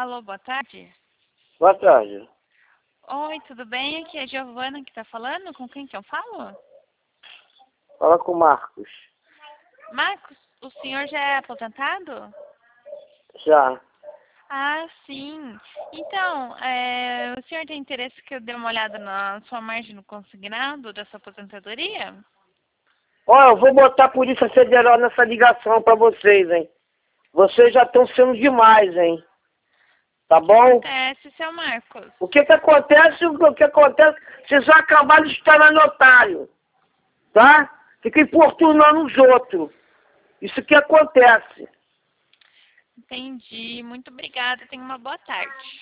Alô, boa tarde. Boa tarde. Oi, tudo bem? Aqui é a Giovana que tá falando. Com quem que eu falo? Fala com o Marcos. Marcos, o senhor já é aposentado? Já. Ah, sim. Então, o senhor tem interesse que eu dê uma olhada na sua margem no consignado da sua aposentadoria? Ó, eu vou botar a Polícia Federal nessa ligação pra vocês, hein? Vocês já estão sendo demais, hein? Tá bom? Acontece, seu Marcos. O que acontece? O que acontece? Vocês já acabaram de estar no notário. Tá? Fica importunando os outros. Isso que acontece. Entendi. Muito obrigada. Tenha uma boa tarde.